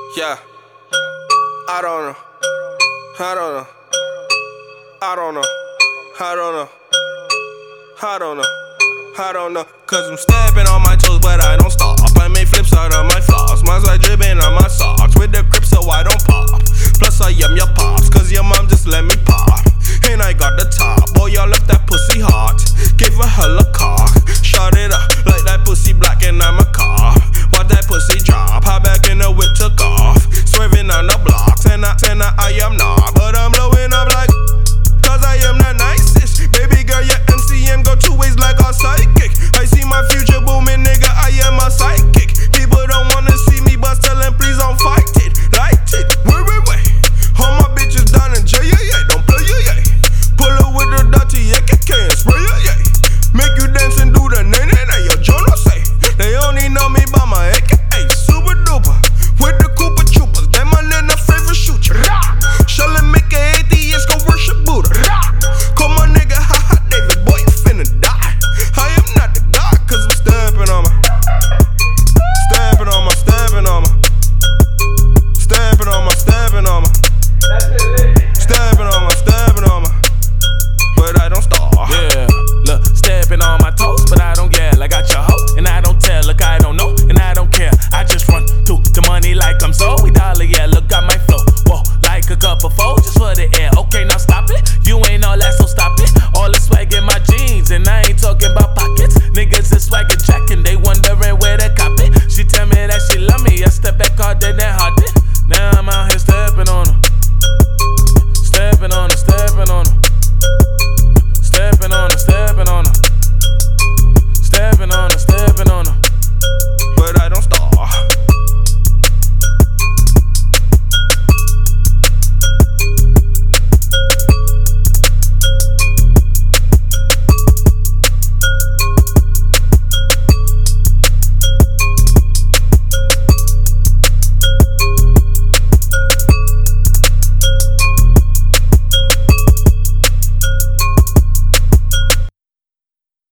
Yeah, I don't know. I don't know. I don't know. I don't know. I don't know. I don't know. Cause I'm stepping on my toes, but I don't stop. I make flips out of